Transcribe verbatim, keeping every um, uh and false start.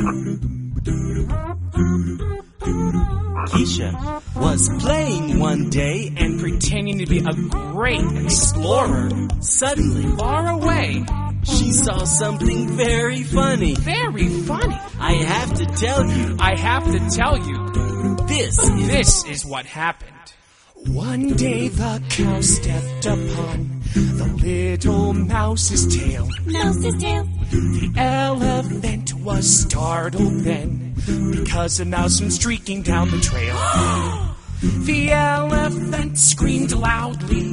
Keisha was playing one day and pretending to be a great explorer. Suddenly, Far away, she saw something very funny. very funny. I have to tell you, I have to tell you, this is... this is what happened. One day the cow stepped upon the little mouse's tail. Mouse's tail. The elephant was startled then, because a mouse went streaking down the trail. The elephant screamed loudly.